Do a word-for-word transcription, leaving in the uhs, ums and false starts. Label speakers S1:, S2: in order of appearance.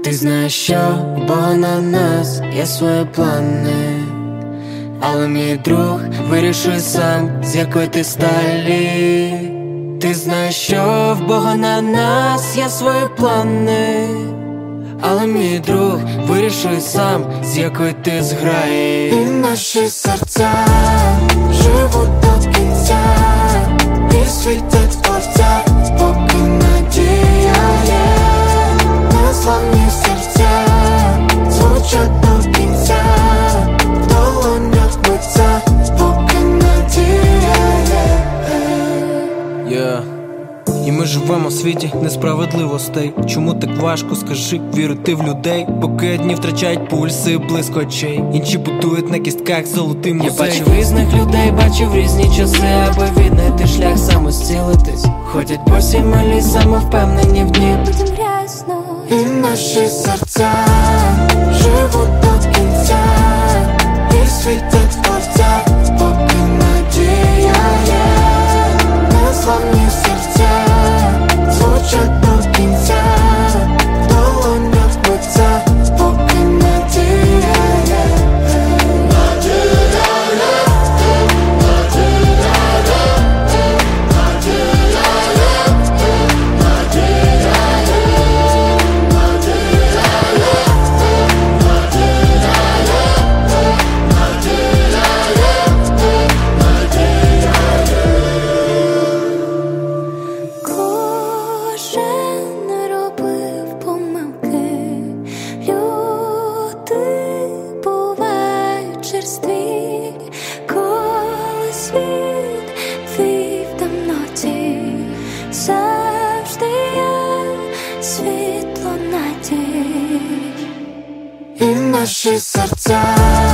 S1: Ти знаєш, що в Бога на нас є свої плани, але мій друг вирішує сам, з якої ти сталі. Ти знаєш, що в Бога на нас є свої плани, але мій друг вирішує сам, з якої ти зграї.
S2: І наші серця живуть до кінця, і світять творця, поки надія є. Незламні серця звучать до кінця, в долонях митця, поки надія є.
S3: Yeah. І ми живемо в світі несправедливостей. Чому так важко, скажи, вірити в людей? Поки одні втрачають пульси, близько очей, інші будують на кістках золотий музей.
S1: Я бачив різних людей, бачив різні часи, аби віднайти шлях самостілитись. Ходять босі малі, самовпевнені в дні.
S2: І наші серця живуть до кінця, і світять творця, поки надія є. Незламні серця звучать до кінця, в долонях митця, поки надія є. Надія є, надія є, надія є, надія
S4: світло надій.
S2: І наші серця